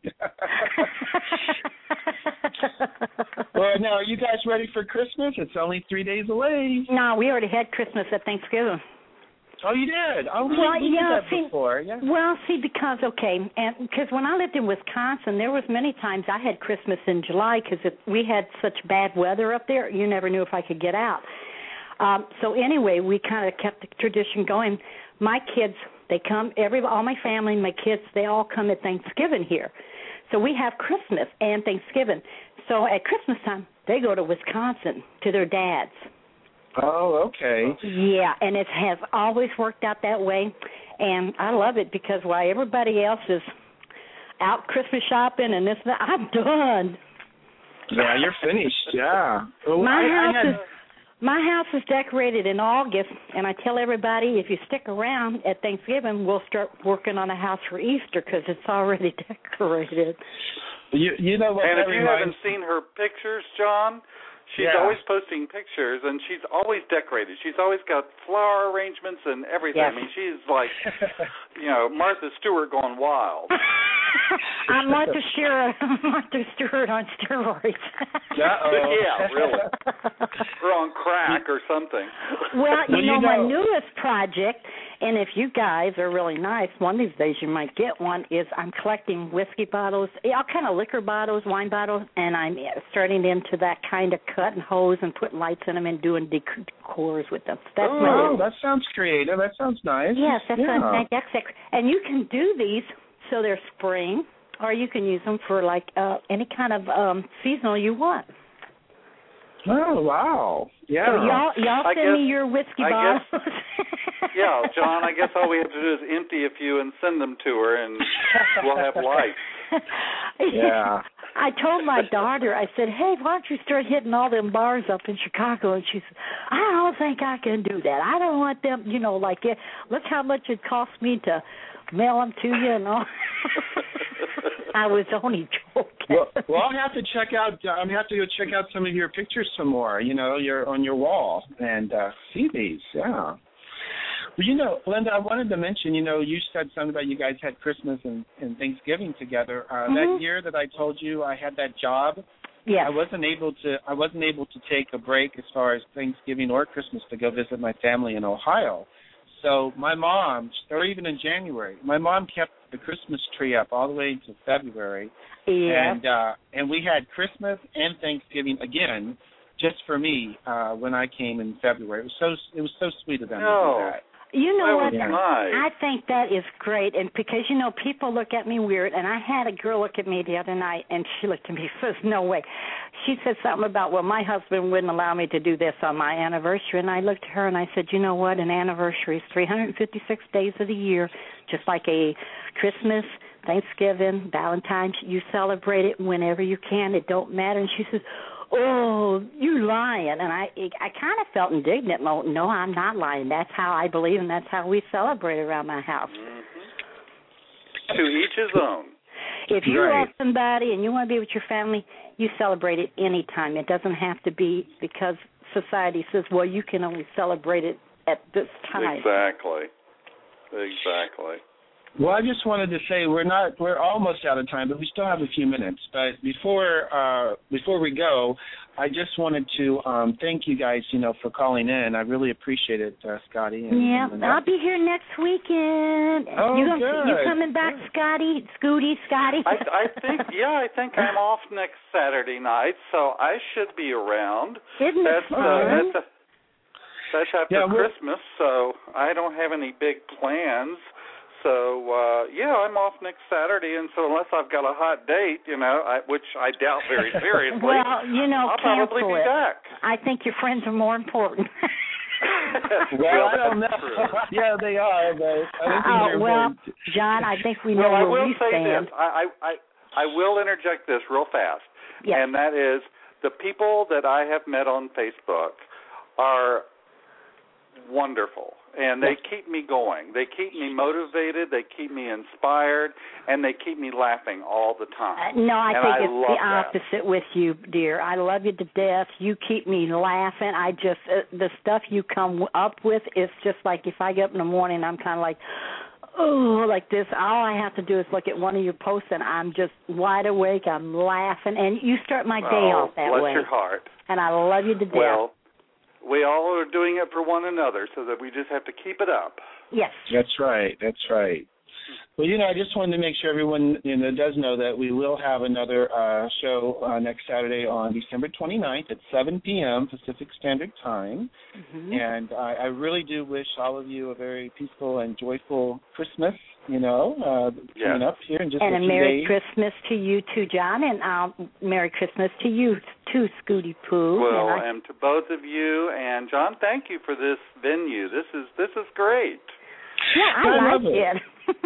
Well, now, are you guys ready for Christmas? It's only three days away. No, we already had Christmas at Thanksgiving. Oh, you did? Oh, we, well, we yeah, did that see, before. Yeah. Well, see, because, okay, and because when I lived in Wisconsin, there was many times I had Christmas in July because we had such bad weather up there, you never knew if I could get out. Um, so anyway, we kind of kept the tradition going. My kids... They come, every all my family, my kids, they all come at Thanksgiving here. So we have Christmas and Thanksgiving. So at Christmas time, they go to Wisconsin to their dads. Oh, okay. Yeah, and it has always worked out that way. And I love it because while everybody else is out Christmas shopping and this and that, I'm done. Yeah, you're finished, yeah. Well, my I, house I had... is... My house is decorated in August, and I tell everybody if you stick around at Thanksgiving, we'll start working on a house for Easter because it's already decorated. You, you know what? And if you reminds... haven't seen her pictures, John, she's yeah. always posting pictures, and she's always decorated. She's always got flower arrangements and everything. Yes. I mean, she's like, you know, Martha Stewart going wild. I'm Martha Stewart, Martha Stewart on steroids. Yeah, really. Or on crack or something. Well, you well, know, you my know, newest project, and if you guys are really nice, one of these days you might get one, is I'm collecting whiskey bottles, all kind of liquor bottles, wine bottles, and I'm starting into that kind of cut and hose and putting lights in them and doing decors with them. That's oh, my that sounds creative. That sounds nice. Yes, that's yeah. what, that's it. And you can do these so they're spring, or you can use them for like uh, any kind of um, seasonal you want. Oh, wow. Yeah. So y'all, y'all I send guess- me your whiskey I bottles. guess- Yeah, John, I guess all we have to do is empty a few and send them to her, and we'll have life. Yeah. I told my daughter, I said, hey, why don't you start hitting all them bars up in Chicago? And she said, I don't think I can do that. I don't want them, you know, like, it, look how much it cost me to mail them to you and all. I was only joking. Well, well, I'll have to check out. I'm have to go check out some of your pictures some more. You know, your on your wall and uh, see these. Yeah. Well, you know, Linda, I wanted to mention. You know, you said something about you guys had Christmas and, and Thanksgiving together. Uh, Mm-hmm. That year that I told you I had that job, Yes. I wasn't able to. I wasn't able to take a break as far as Thanksgiving or Christmas to go visit my family in Ohio. So my mom, or even in January, my mom kept the Christmas tree up all the way to February. Yeah. And uh, and we had Christmas and Thanksgiving again, just for me uh, when I came in February. It was so it was so sweet of them No. to do that. You know That what? was Yeah. nice. I think that is great, and because, you know, people look at me weird, and I had a girl look at me the other night, and she looked at me and says, no way. She said something about, well, my husband wouldn't allow me to do this on my anniversary, and I looked at her and I said, you know what, an anniversary is three hundred fifty-six days of the year, just like a Christmas, Thanksgiving, Valentine's. You celebrate it whenever you can. It don't matter. And she says, oh, you lying. And I I kind of felt indignant. No, no, I'm not lying. That's how I believe, and that's how we celebrate around my house. Mm-hmm. To each his own. If you Right. love somebody and you want to be with your family, you celebrate it any time. It doesn't have to be because society says, well, you can only celebrate it at this time. Exactly. Exactly. Well, I just wanted to say we're not we're almost out of time, but we still have a few minutes. But before uh, before we go, I just wanted to um, thank you guys, you know, for calling in. I really appreciate it, uh, Scotty. And, Yeah, and, uh, I'll be here next weekend. Oh, you gonna, good. You coming back, Good. Scotty? Scooty, Scotty? I, I think, yeah, I think I'm off next Saturday night, so I should be around. Isn't it That's, fun? uh, that's, a, that's after Yeah, we're- Christmas, so I don't have any big plans. So, uh, yeah, I'm off next Saturday, and so unless I've got a hot date, you know, I, which I doubt very seriously, well, you know, I'll probably cancel be it. back. I think your friends are more important. well, I that's don't know. true. yeah, they are, but I don't think Oh, they're well, important. John, I think we know Well, I where will we say stand. this. I, I, I, I will interject this real fast, Yes. and that is the people that I have met on Facebook are wonderful, and they keep me going. They keep me motivated. They keep me inspired, and they keep me laughing all the Uh, time. no, I and think I it's love the that. opposite with you, dear. I love you to death. You keep me laughing. I just, uh, the stuff you come up with is just like if I get up in the morning, I'm kind of like, oh, like this. All I have to do is look at one of your posts, and I'm just wide awake. I'm laughing, and you start my day oh, off that bless way. your heart. And I love you to death. Well, we all are doing it for one another, so that we just have to keep it up. Yes. That's right. That's right. Well, you know, I just wanted to make sure everyone, you know, does know that we will have another uh, show uh, next Saturday on December twenty-ninth at seven p.m. Pacific Standard Time. Mm-hmm. And I, I really do wish all of you a very peaceful and joyful Christmas, you know, uh, Yeah. coming up here in just And a a few Merry days. Christmas to you too, John, and um, Merry Christmas to you too, Scooty Poo. Well, and I, and to both of you, and John, thank you for this venue. This is this is great. yeah, I, I like love it. it.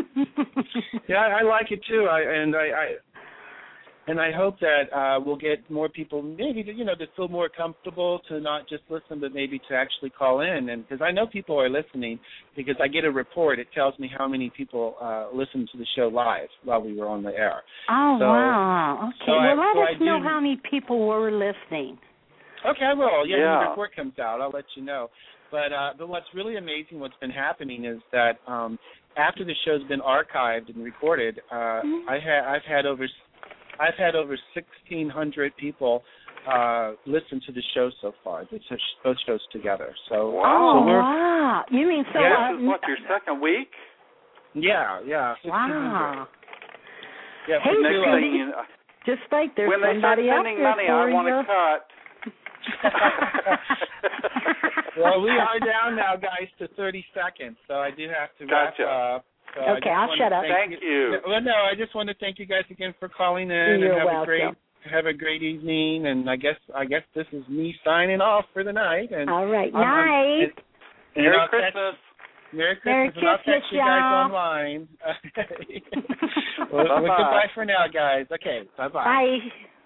Yeah, I like it too. I and I, I and I hope that uh, we'll get more people, maybe to, you know, to feel more comfortable to not just listen, but maybe to actually call in. And because I know people are listening, because I get a report, it tells me how many people uh, listened to the show live while we were on the air. Oh, So- wow. Okay, so well, I- let so us I know do- how many people were listening. Okay, I will. Yeah, when Yeah. the report comes out, I'll let you know. But uh, but what's really amazing, what's been happening is that um, after the show's been archived and recorded, uh, Mm-hmm. I ha- I've had over I've had over sixteen hundred people uh, listen to the show so far. The sh- both shows together. So Wow. so Oh, we're wow. You mean so... Yeah. uh, This is what, your second week? yeah yeah sixteen hundred. Wow. Yeah, Hey, we Next do, Scooty. uh, thing you know, Just like there's when they start somebody out sending there money, for I want you. to cut. well, we are down now, guys, to thirty seconds, so I do have to wrap Gotcha. up. So I Okay, just I'll wanna shut up. Thank you. Well, no, I just want to thank you guys again for calling in You're and have welcome. a great have a great evening, and I guess I guess this is me signing off for the night. And all right, I'm, I'm, night. and Merry I'll Christmas. Catch, Merry Christmas. Merry and I'll Christmas, catch you guys y'all. online. well, well, goodbye for now, guys. Okay, bye-bye. Bye.